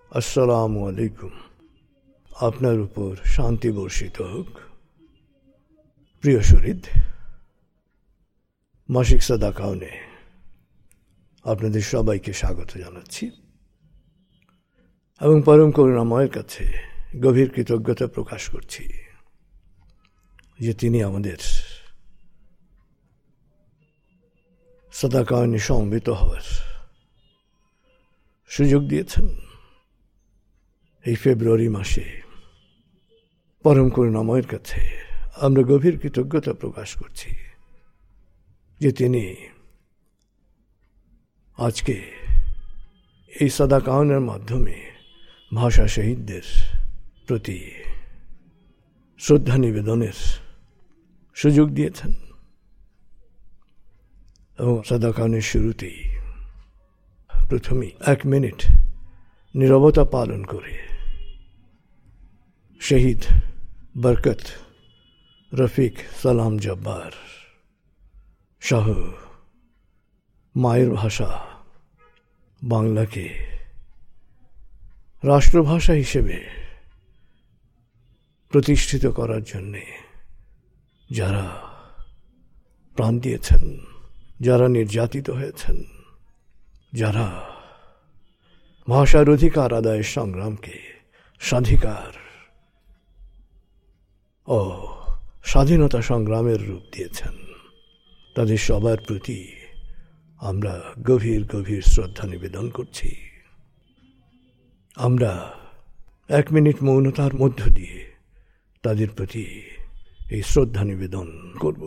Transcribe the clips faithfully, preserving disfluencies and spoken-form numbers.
আসসালামু আলাইকুম। আপনার উপর শান্তি বর্ষিত হোক। প্রিয় শহীদ, মাসিক সাদাকাওনে আপনাদের সবাইকে স্বাগত জানাচ্ছি এবং পরম করুণাময়ের কাছে গভীর কৃতজ্ঞতা প্রকাশ করছি যে তিনি আমাদের সাদাকাওনে সমবেত হওয়ার সুযোগ দিয়েছেন। এই ফেব্রুয়ারি মাসে পরম করুণাময়ের কাছে আমরা গভীর কৃতজ্ঞতা প্রকাশ করছি যে তিনি আজকে এই সাদাকাওনের মাধ্যমে ভাষা শহীদদের প্রতি শ্রদ্ধা নিবেদনের সুযোগ দিয়েছেন। এবং সাদাকাওনের শুরুতেই প্রথমেই এক মিনিট নীরবতা পালন করে শহীদ বরকত রফিক সালাম জব্বার সহ মায়ের ভাষা বাংলাকে রাষ্ট্রভাষা হিসেবে প্রতিষ্ঠিত করার জন্যে যারা প্রাণ দিয়েছেন, যারা নির্যাতিত হয়েছেন, যারা ভাষার অধিকার আদায়ের সংগ্রামকে স্বাধিকার ও স্বাধীনতা সংগ্রামের রূপ দিয়েছেন, তাদের সবার প্রতি আমরা গভীর গভীর শ্রদ্ধা নিবেদন করছি। আমরা এক মিনিট মৌনতার মধ্য দিয়ে তাদের প্রতি এই শ্রদ্ধা নিবেদন করব।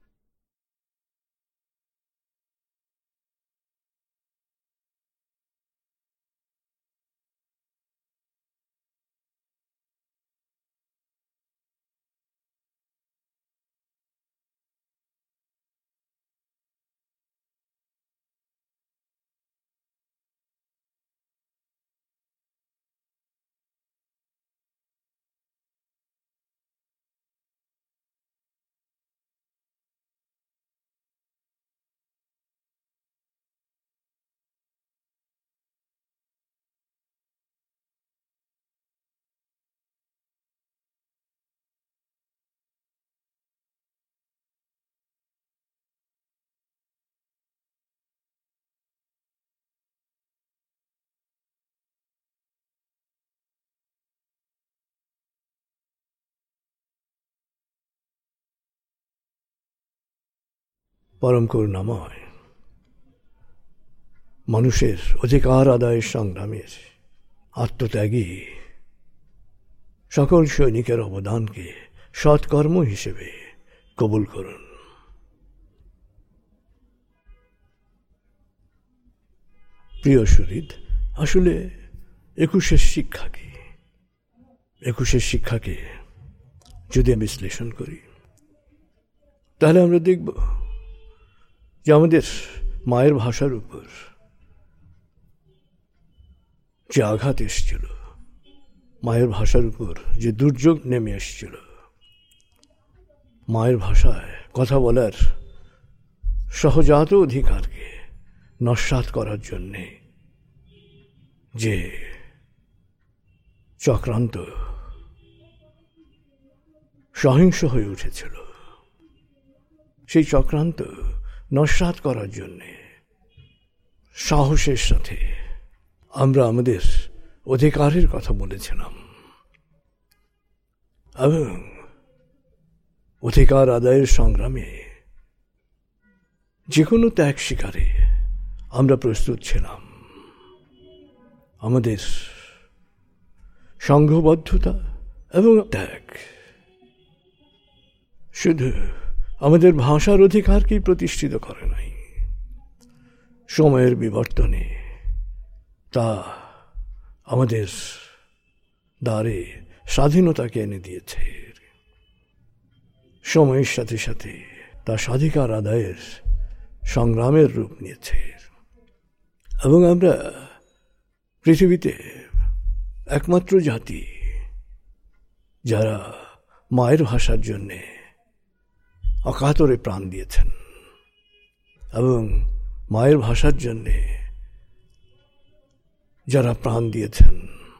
পরম করুণাময় মানুষের অধিকার আদায়ের সংগ্রামের আত্মত্যাগী সকল সৈনিকের অবদানকে সৎকর্ম হিসেবে কবুল করুন। প্রিয় শহীদ, আসলে একুশের শিক্ষাকে একুশের শিক্ষাকে যদি বিশ্লেষণ করি তাহলে আমরা দেখব যে আমাদের মায়ের ভাষার উপর যে আঘাত এসেছিল, মায়ের ভাষার উপর যে দুর্যোগ নেমে এসেছিল, মায়ের ভাষায় কথা বলার সহজাত অধিকারকে নস্যাৎ করার জন্যে যে চক্রান্ত সহিংস হয়ে উঠেছিল, সেই চক্রান্ত নস্যাৎ করার জন্যে সাহসের সাথে আমরা আমাদের অধিকারের কথা বলেছিলাম এবং অধিকার আদায়ের সংগ্রামে যে কোনো ত্যাগ স্বীকারে আমরা প্রস্তুত ছিলাম। আমাদের সংঘবদ্ধতা এবং ত্যাগ শুধু আমাদের ভাষার অধিকারকেই প্রতিষ্ঠিত করে নাই, সময়ের বিবর্তনে তা আমাদের দ্বারে স্বাধীনতাকে এনে দিয়েছে। সময়ের সাথে সাথে তা স্বাধিকার আদায়ের সংগ্রামের রূপ নিয়েছে এবং আমরা পৃথিবীতে একমাত্র জাতি যারা মায়ের ভাষার জন্যে অকাতরে প্রাণ দিয়েছেন এবং মায়ের ভাষার জন্যে যারা প্রাণ দিয়েছেন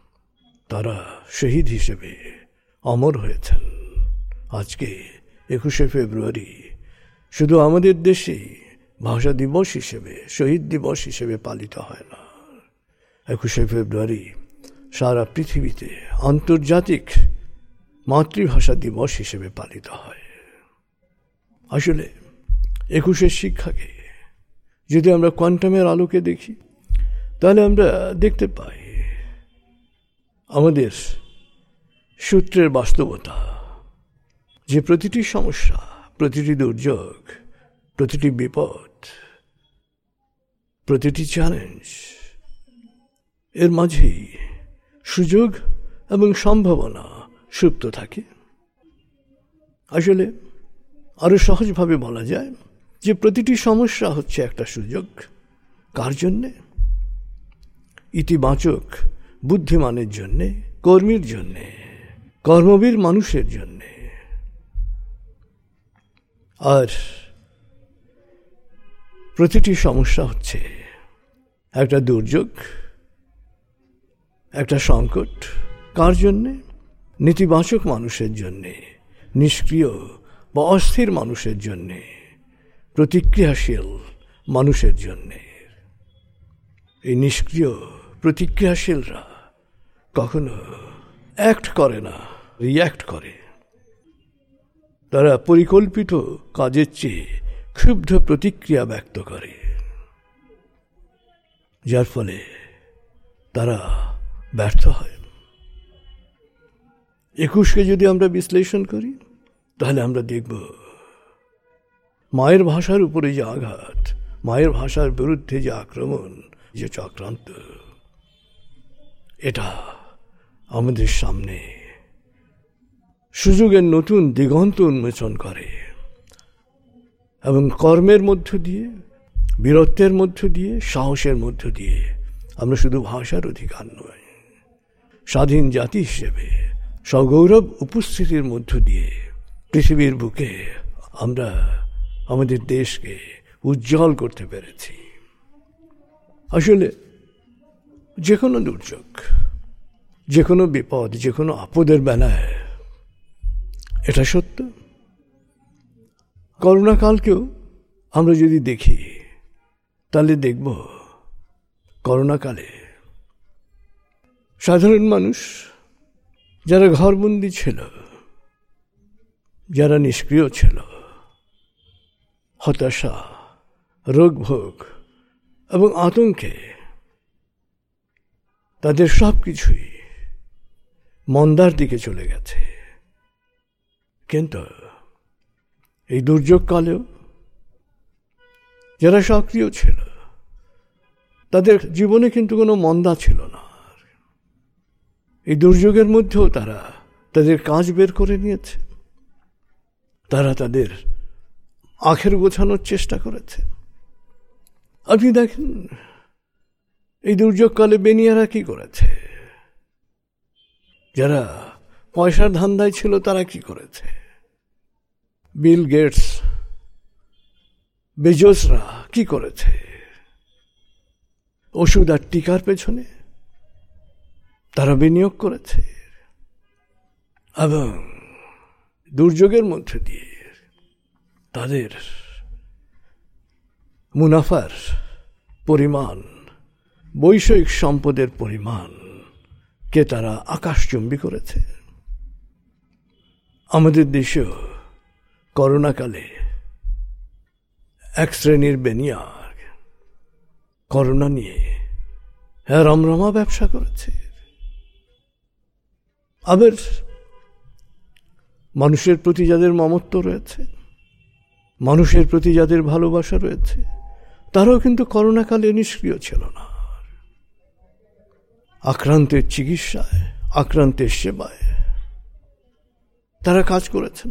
তারা শহীদ হিসেবে অমর হয়েছেন। আজকে একুশে ফেব্রুয়ারি শুধু আমাদের দেশেই ভাষা দিবস হিসেবে, শহীদ দিবস হিসেবে পালিত হয় না। একুশে ফেব্রুয়ারি সারা পৃথিবীতে আন্তর্জাতিক মাতৃভাষা দিবস হিসেবে পালিত হয়। আসলে একুশের শিক্ষাকে যদি আমরা কোয়ান্টামের আলোকে দেখি, তাহলে আমরা দেখতে পাই আমাদের সূত্রের বাস্তবতা, যে প্রতিটি সমস্যা, প্রতিটি দুর্যোগ, প্রতিটি বিপদ, প্রতিটি চ্যালেঞ্জ, এর মাঝেই সুযোগ এবং সম্ভাবনা সুপ্ত থাকে। আসলে আরো সহজভাবে বলা যায় যে প্রতিটি সমস্যা হচ্ছে একটা সুযোগ। কার জন্যে? ইতিবাচক বুদ্ধিমানের জন্যে, কর্মীর জন্যে, কর্মবীর মানুষের জন্যে। আর প্রতিটি সমস্যা হচ্ছে একটা দুর্যোগ, একটা সংকট। কার জন্যে? নেতিবাচক মানুষের জন্যে, নিষ্ক্রিয় বা অস্থির মানুষের জন্যে, প্রতিক্রিয়াশীল মানুষের জন্যে। এই নিষ্ক্রিয় প্রতিক্রিয়াশীলরা কখনো অ্যাক্ট করে না, রিয়্যাক্ট করে। তারা পরিকল্পিত কাজের চেয়ে ক্ষুব্ধ প্রতিক্রিয়া ব্যক্ত করে, যার ফলে তারা ব্যর্থ হয়। একুশকে যদি আমরা বিশ্লেষণ করি, তাহলে আমরা দেখব মায়ের ভাষার উপরে যে আঘাত, মায়ের ভাষার বিরুদ্ধে যে আক্রমণ, যে চক্রান্ত, এটা আমাদের সামনে সুযোগের নতুন দিগন্ত উন্মোচন করে এবং কর্মের মধ্য দিয়ে, বীরত্বের মধ্য দিয়ে, সাহসের মধ্য দিয়ে আমরা শুধু ভাষার অধিকার নয়, স্বাধীন জাতি হিসেবে সগৌরব উপস্থিতির মধ্য দিয়ে পৃথিবীর বুকে আমরা আমাদের দেশকে উজ্জ্বল করতে পেরেছি। আসলে যে কোনো দুর্যোগ, যে কোনো বিপদ, যে কোনো আপদের বেলায় এটা সত্য। করোনাকালকেও আমরা যদি দেখি, তাহলে দেখব করোনাকালে সাধারণ মানুষ যারা ঘরবন্দি ছিল, যারা নিষ্ক্রিয় ছিল, হতাশা, রোগভোগ এবং আতঙ্কে তাদের সব কিছুই মন্দার দিকে চলে গেছে। কিন্তু এই দুর্যোগকালেও যারা সক্রিয় ছিল, তাদের জীবনে কিন্তু কোনো মন্দা ছিল না। এই দুর্যোগের মধ্যেও তারা তাদের কাজ বের করে নিয়েছে, তারা তাদের আখের গোছানোর চেষ্টা করেছে। আপনি দেখেন এই দুর্যোগকালে বেনিয়ারা কি করেছে, যারা পয়সার ধান্দায় ছিল তারা কি করেছে। বিল গেটস, বেজোসরা কি করেছে ওষুধ আর টিকার পেছনে? তারা বিনিয়োগ করেছে এবং দুর্যোগের মধ্য দিয়ে তাদের মুনাফার পরিমাণ, বৈষয়িক সম্পদের পরিমাণকে তারা আকাশচুম্বী করেছে। আমাদের দেশেও করোনাকালে এক শ্রেণীর বেনিয়ার করোনা নিয়ে রমরমা ব্যবসা করেছে। আবার মানুষের প্রতি যাদের মমত্ব রয়েছে, মানুষের প্রতি যাদের ভালোবাসা রয়েছে, তারাও কিন্তু করোনাকালে নিষ্ক্রিয় ছিল না। আক্রান্তের চিকিৎসায়, আক্রান্তের সেবায় তারা কাজ করেছেন।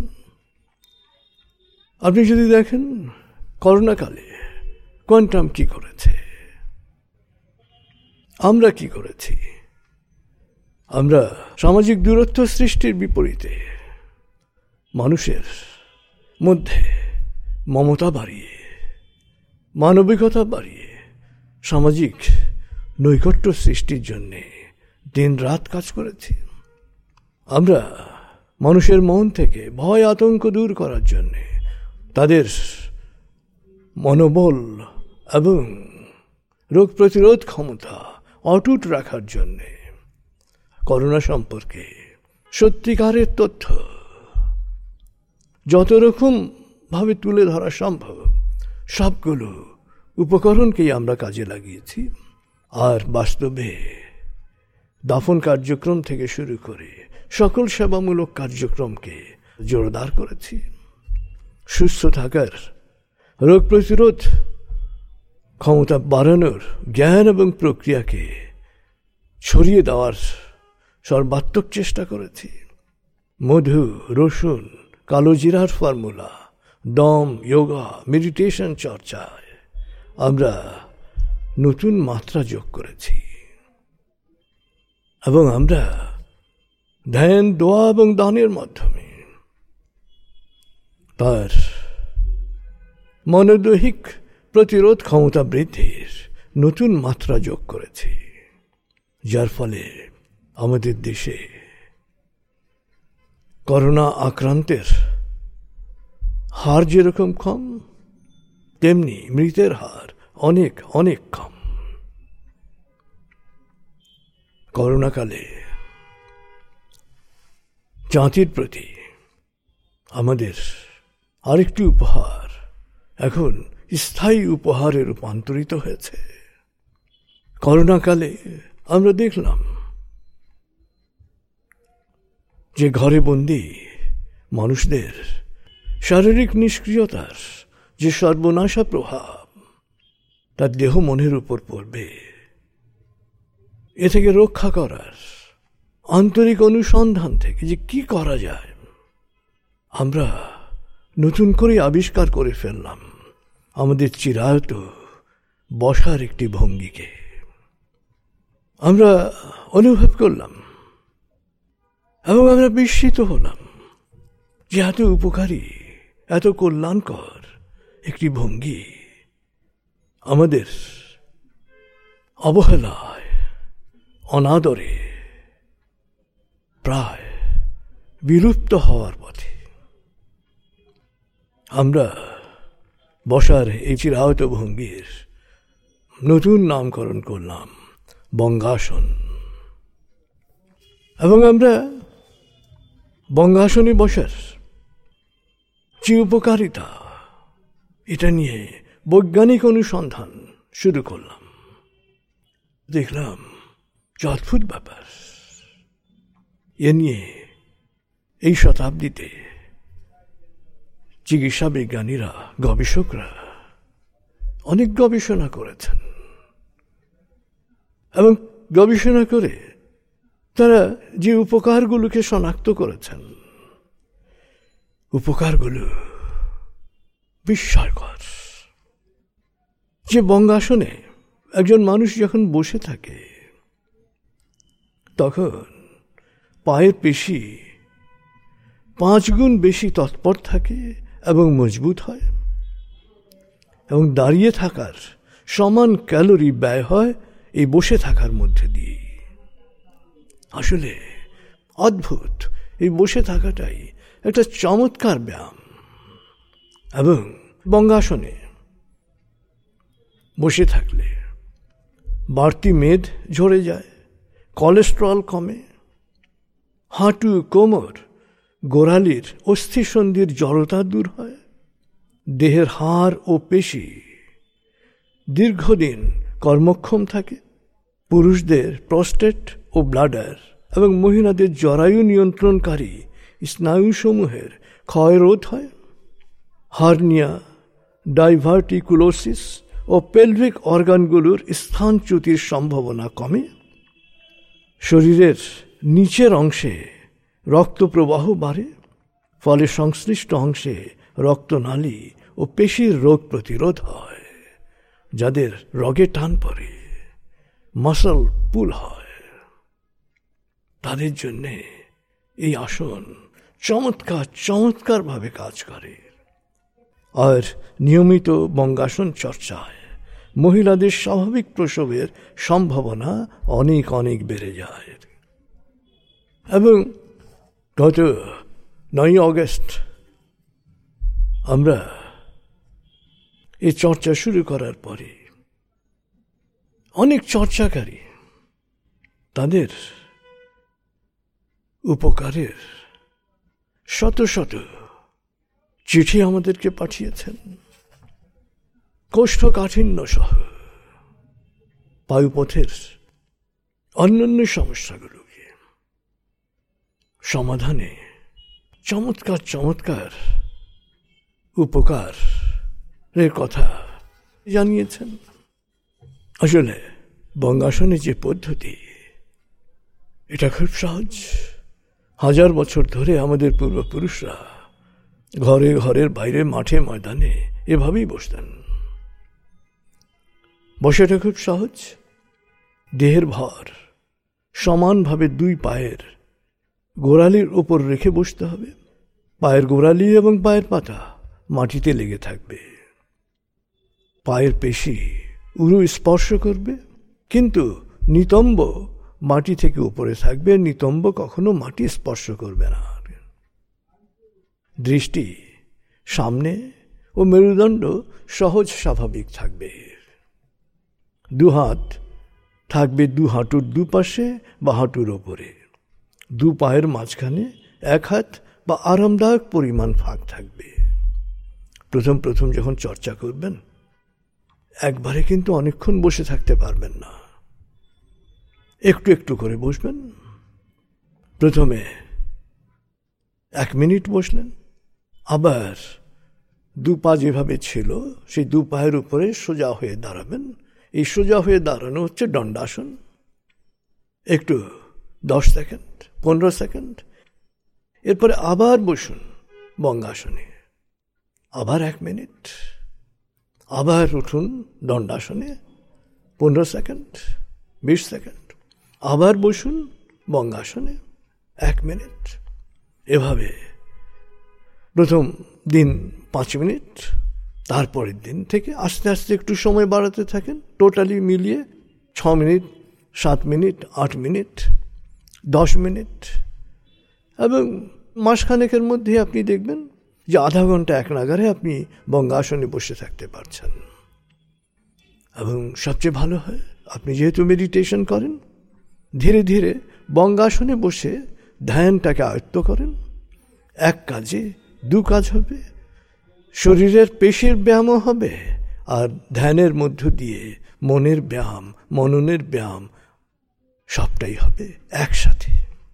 আপনি যদি দেখেন করোনাকালে কোয়ান্টাম কি করেছে, আমরা কি করেছি। আমরা সামাজিক দূরত্ব সৃষ্টির বিপরীতে মানুষের মধ্যে মমতা বাড়িয়ে, মানবিকতা বাড়িয়ে সামাজিক নৈকট্য সৃষ্টির জন্যে দিন রাত কাজ করেছি। আমরা মানুষের মন থেকে ভয় আতঙ্ক দূর করার জন্যে, তাদের মনোবল এবং রোগ প্রতিরোধ ক্ষমতা অটুট রাখার জন্যে করোনা সম্পর্কে সত্যিকারের তথ্য যত রকম ভাবে তুলে ধরা সম্ভব সবগুলো উপকরণকেই আমরা কাজে লাগিয়েছি। আর বাস্তবে দাফন কার্যক্রম থেকে শুরু করে সকল সেবামূলক কার্যক্রমকে জোরদার করেছি। সুস্থ থাকার, রোগ প্রতিরোধ ক্ষমতা বাড়ানোর জ্ঞান এবং প্রক্রিয়াকে ছড়িয়ে দেওয়ার সর্বাত্মক চেষ্টা করেছি। মধু, রসুন, কালো জিরার ফর্মুলা, দম, যোগা, মেডিটেশন চর্চায় আমরা নতুন মাত্রা যোগ করেছি এবং আমরা ধ্যান, দোয়া এবং দানের মাধ্যমে তার মনোদৈহিক প্রতিরোধ ক্ষমতা বৃদ্ধির নতুন মাত্রা যোগ করেছি, যার ফলে আমাদের দেশে করোনা আক্রান্তের হার যেরকম কম, তেমনি মৃতের হার অনেক অনেক কম। করোনাকালে জাতির প্রতি আমাদের আরেকটি উপহার এখন স্থায়ী উপহারে রূপান্তরিত হয়েছে। করোনাকালে আমরা দেখলাম যে ঘরে বন্দী মানুষদের শারীরিক নিষ্ক্রিয়তার যে সর্বনাশা প্রভাব তার দেহ মনের উপর পড়বে, এ থেকে রক্ষা করার আন্তরিক অনুসন্ধান থেকে যে কি করা যায় আমরা নতুন করে আবিষ্কার করে ফেললাম আমাদের চিরায়ত বসার একটি ভঙ্গিকে। আমরা অনুভব করলাম এবং আমরা বিস্মিত হলাম যে এত উপকারী, এত কল্যাণকর একটি ভঙ্গি আমাদের অবহেলায়, অনাদরে প্রায় বিলুপ্ত হওয়ার পথে। আমরা বসার এই চিরায়ত ভঙ্গির নতুন নামকরণ করলাম বঙ্গাসন এবং আমরা বঙ্গাসনে বসার যে উপকারিতা, এটা নিয়ে বৈজ্ঞানিক অনুসন্ধান শুরু করলাম। দেখলাম যে অদ্ভুত ব্যাপার, এ নিয়ে এই শতাব্দীতে চিকিৎসা বিজ্ঞানীরা, গবেষকরা অনেক গবেষণা করেছেন এবং গবেষণা করে তারা যে উপকারগুলোকে শনাক্ত করেছেন, উপকারগুলো বিস্ময়কর। যে বঙ্গাসনে একজন মানুষ যখন বসে থাকে তখন পায়ের পেশি পাঁচ গুণ বেশি তৎপর থাকে এবং মজবুত হয় এবং দাঁড়িয়ে থাকার সমান ক্যালোরি ব্যয় হয় এই বসে থাকার মধ্যে দিয়ে। আসলে অদ্ভুত, এই বসে থাকাটাই একটা চমৎকার ব্যায়াম। এবং বঙ্গাসনে বসে থাকলে বাড়তি মেদ ঝরে যায়, কোলেস্টেরল কমে, হাঁটু, কোমর, গোড়ালির অস্থিসন্ধির জড়তা দূর হয়, দেহের হাড় ও পেশি দীর্ঘদিন কর্মক্ষম থাকে, পুরুষদের প্রস্টেট ও ব্লাডার এবং মহিলাদের জরায়ু নিয়ন্ত্রণকারী স্নায়ুসমূহের ক্ষয়রোধ হয়, হার্নিয়া, ডাইভার্টিকুলোসিস ও পেলভিক অর্গানগুলোর স্থানচ্যুতির সম্ভাবনা কমে, শরীরের নিচের অংশে রক্ত প্রবাহ বাড়ে, ফলে সংশ্লিষ্ট অংশে রক্তনালী ও পেশির রোগ প্রতিরোধ হয়, যাদের রগে টান পড়ে, মাসল পুল হয়, তাদের জন্যে এই আসন চমৎকার চমৎকারভাবে কাজ করে। আর নিয়মিত বঙ্গাসন চর্চায় মহিলাদের স্বাভাবিক প্রসবের সম্ভাবনা অনেক অনেক বেড়ে যায়। এবং গত নয় অগস্ট আমরা এই চর্চা শুরু করার পরে অনেক চর্চাকারী তাদের উপকারের শত শত চিঠি আমাদেরকে পাঠিয়েছেন। কোষ্ঠকাঠিন্য সহ বায়ুপথের অন্যান্য সমস্যাগুলোকে সমাধানে চমৎকার চমৎকার উপকারের কথা জানিয়েছেন। আসলে বঙ্গাসনের যে পদ্ধতি, এটা খুব সহজ। হাজার বছর ধরে আমাদের পূর্বপুরুষরা ঘরে ঘরের বাইরে মাঠে ময়দানে এভাবেই বসতেন। বসাটা খুব সহজ। দেহের ভর সমানভাবে দুই পায়ের গোড়ালির ওপর রেখে বসতে হবে। পায়ের গোড়ালি এবং পায়ের পাতা মাটিতে লেগে থাকবে। পায়ের পেশি উরু স্পর্শ করবে, কিন্তু নিতম্ব মাটি থেকে উপরে থাকবে। নিতম্ব কখনো মাটি স্পর্শ করবে না। দৃষ্টি সামনে ও মেরুদণ্ড সহজ স্বাভাবিক থাকবে। দু হাত থাকবে দু হাঁটুর দুপাশে বা হাঁটুর ওপরে। দু পায়ের মাঝখানে এক হাত বা আরামদায়ক পরিমাণ ফাঁক থাকবে। প্রথম প্রথম যখন চর্চা করবেন, একবারে কিন্তু অনেকক্ষণ বসে থাকতে পারবেন না। একটু একটু করে বসবেন। প্রথমে এক মিনিট বসলেন, আবার দু পা যেভাবে ছিল সেই দু পায়ের উপরে সোজা হয়ে দাঁড়াবেন। এই সোজা হয়ে দাঁড়ানো হচ্ছে দণ্ডাসন। একটু দশ সেকেন্ড, পনেরো সেকেন্ড। এরপরে আবার বসুন বঙ্গাসনে, আবার এক মিনিট। আবার উঠুন দণ্ডাসনে, পনেরো সেকেন্ড, বিশ সেকেন্ড। আবার বসুন বঙ্গাসনে, এক মিনিট। এভাবে প্রথম দিন পাঁচ মিনিট, তারপরের দিন থেকে আস্তে আস্তে একটু সময় বাড়াতে থাকেন। টোটালি মিলিয়ে ছ মিনিট, সাত মিনিট, আট মিনিট, দশ মিনিট। এবং মাসখানেকের মধ্যে আপনি দেখবেন যে আধা ঘন্টা এক নাগারে আপনি বঙ্গাসনে বসে থাকতে পারছেন। এবং সবচেয়ে ভালো হয়, আপনি যেহেতু মেডিটেশন করেন, ধীরে ধীরে বঙ্গাসনে বসে ধ্যানটাকে আয়ত্ত করেন। এক কাজে দু কাজ হবে। শরীরের পেশির ব্যায়ামও হবে, আর ধ্যানের মধ্য দিয়ে মনের ব্যায়াম, মননের ব্যায়াম সবটাই হবে একসাথে।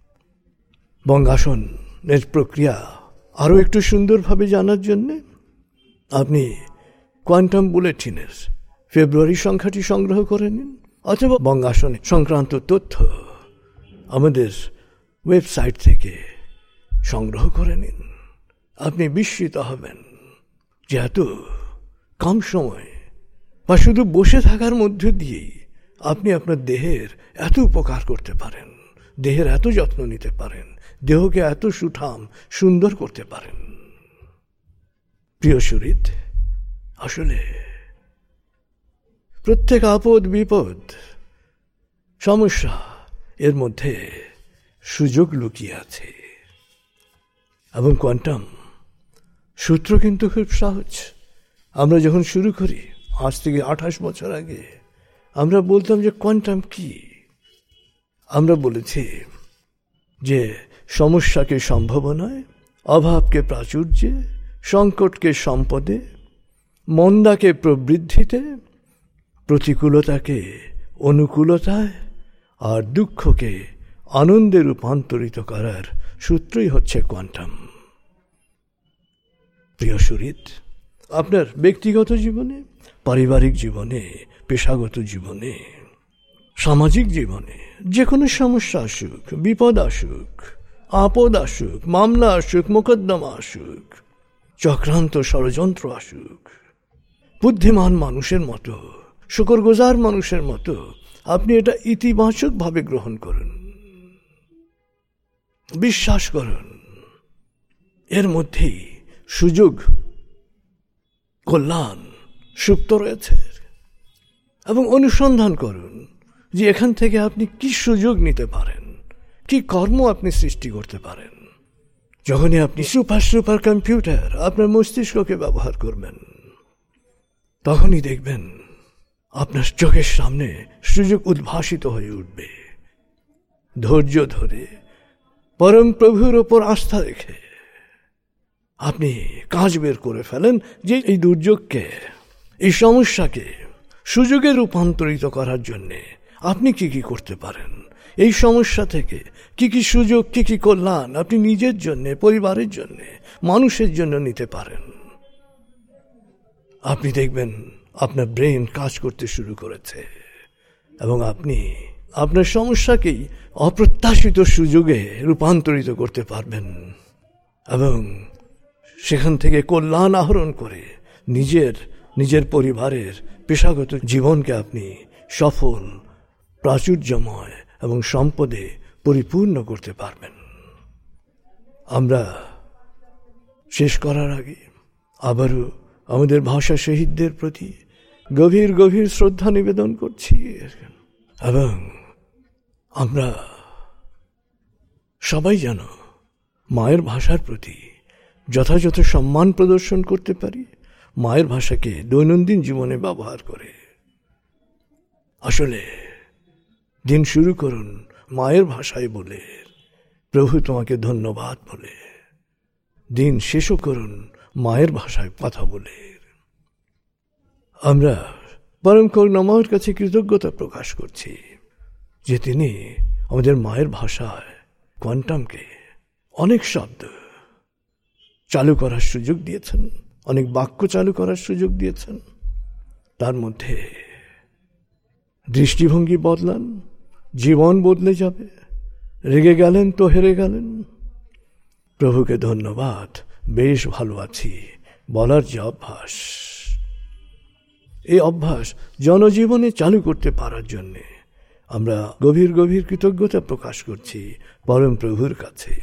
বঙ্গাসনের প্রক্রিয়া আরও একটু সুন্দরভাবে জানার জন্যে আপনি কোয়ান্টাম বুলেটিনের ফেব্রুয়ারি সংখ্যাটি সংগ্রহ করে নিন, অথবা বঙ্গাসন সংক্রান্ত তথ্য আমাদের ওয়েবসাইট থেকে সংগ্রহ করে নিন। আপনি বিস্মিত হবেন যে এত কম সময় বা শুধু বসে থাকার মধ্যে দিয়েই আপনি আপনার দেহের এত উপকার করতে পারেন, দেহের এত যত্ন নিতে পারেন, দেহকে এত সুঠাম সুন্দর করতে পারেন। প্রিয় সুহৃদ, আসলে প্রত্যেক আপদ বিপদ সমস্যা এর মধ্যে সুযোগ লুকিয়ে আছে। এবং কোয়ান্টাম সূত্র কিন্তু খুব সহজ। আমরা যখন শুরু করি আজ থেকে আঠাশ বছর আগে, আমরা বলতাম যে কোয়ান্টাম কি। আমরা বলেছি যে সমস্যাকে সম্ভাবনায়, অভাবকে প্রাচুর্যে, সংকটকে সম্পদে, মন্দাকে প্রবৃদ্ধিতে, প্রতিকূলতাকে অনুকূলতায়, আর দুঃখকে আনন্দে রূপান্তরিত করার সূত্রই হচ্ছে কোয়ান্টাম। প্রিয় সুহৃদ, আপনার ব্যক্তিগত জীবনে, পারিবারিক জীবনে, পেশাগত জীবনে, সামাজিক জীবনে যে কোনো সমস্যা আসুক, বিপদ আসুক, আপদ আসুক, মামলা আসুক, মোকদ্দমা আসুক, চক্রান্ত ষড়যন্ত্র আসুক, বুদ্ধিমান মানুষের মতো, শুকরগুজার মানুষের মতো আপনি এটা ইতিবাচকভাবে গ্রহণ করুন, বিশ্বাস করুন। এর মধ্যেই সুযোগ, কল্যাণ সুপ্ত রয়েছে। এবং অনুসন্ধান করুন যে এখান থেকে আপনি কি সুযোগ নিতে পারেন, কি কর্ম আপনি সৃষ্টি করতে পারেন। যখনই আপনি সুপার সুপার কম্পিউটার আপনার মস্তিষ্ককে ব্যবহার করবেন, তখনই দেখবেন আপনার চোখের সামনে সুযোগ উদ্ভাসিত হয়ে উঠবে। ধৈর্য ধরে পরম প্রভুর ওপর আস্থা রেখে আপনি কাজ বের করে ফেলেন যে এই দুর্যোগকে, এই সমস্যাকে সুযোগে রূপান্তরিত করার জন্যে আপনি কি কি করতে পারেন। এই সমস্যা থেকে কি কি সুযোগ, কি কি কল্যাণ আপনি নিজের জন্য, পরিবারের জন্য, মানুষের জন্য নিতে পারেন। আপনি দেখবেন আপনার ব্রেন কাজ করতে শুরু করেছে এবং আপনি আপনার সমস্যাকেই অপ্রত্যাশিত সুযোগে রূপান্তরিত করতে পারবেন এবং সেখান থেকে কল্যাণ আহরণ করে নিজের নিজের পরিবারের পেশাগত জীবনকে আপনি সফল, প্রাচুর্যময় এবং সম্পদে পরিপূর্ণ করতে পারবেন। আমরা শেষ করার আগে আবারও আমাদের ভাষা শহীদদের প্রতি গভীর গভীর শ্রদ্ধা নিবেদন করছি এবং আমরা সবাই যেন মায়ের ভাষার প্রতি যথাযথ সম্মান প্রদর্শন করতে পারি, মায়ের ভাষাকে দৈনন্দিন জীবনে ব্যবহার করে। আসলে দিন শুরু করুন মায়ের ভাষায় বলে, প্রভু তোমাকে ধন্যবাদ বলে। দিন শেষও করুন মায়ের ভাষায় কথা বলে। আমরা পরম করুণাময়ের কাছে কৃতজ্ঞতা প্রকাশ করছি যে তিনি আমাদের মায়ের ভাষায় কোয়ান্টামকে অনেক শব্দ চালু করার সুযোগ দিয়েছেন, অনেক বাক্য চালু করার সুযোগ দিয়েছেন। তার মধ্যে দৃষ্টিভঙ্গি বদলান, জীবন বদলে যাবে। রেগে গেলেন তো হেরে গেলেন, প্রভুকে ধন্যবাদ, বেশ ভালো আছি বলার যে অভ্যাস, এই অভ্যাস জনজীবনে চালু করতে পারার জন্যে আমরা গভীর গভীর কৃতজ্ঞতা প্রকাশ করছি পরম প্রভুর কাছে।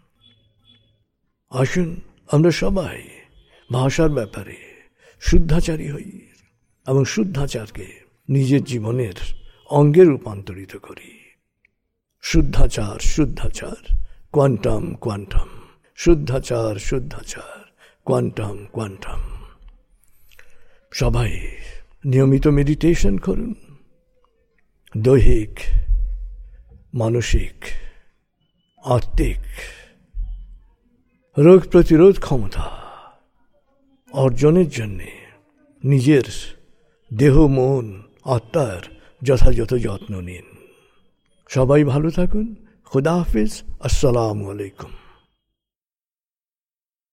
আসুন আমরা সবাই ভাষার ব্যাপারে শুদ্ধাচারী হই এবং শুদ্ধাচারকে নিজের জীবনের অঙ্গে রূপান্তরিত করি। শুদ্ধাচার শুদ্ধাচার, কোয়ান্টাম কোয়ান্টাম, শুদ্ধাচার শুদ্ধাচার, কোয়ান্টাম কোয়ান্টাম। সবাই নিয়মিত মেডিটেশন করুন। দৈহিক, মানসিক, আত্মিক রোগ প্রতিরোধ ক্ষমতা অর্জনের জন্যে নিজের দেহ, মন, আত্মার যথাযথ যত্ন নিন। সবাই ভালো থাকুন। খুদা হাফিজ। আসসালামু আলাইকুম।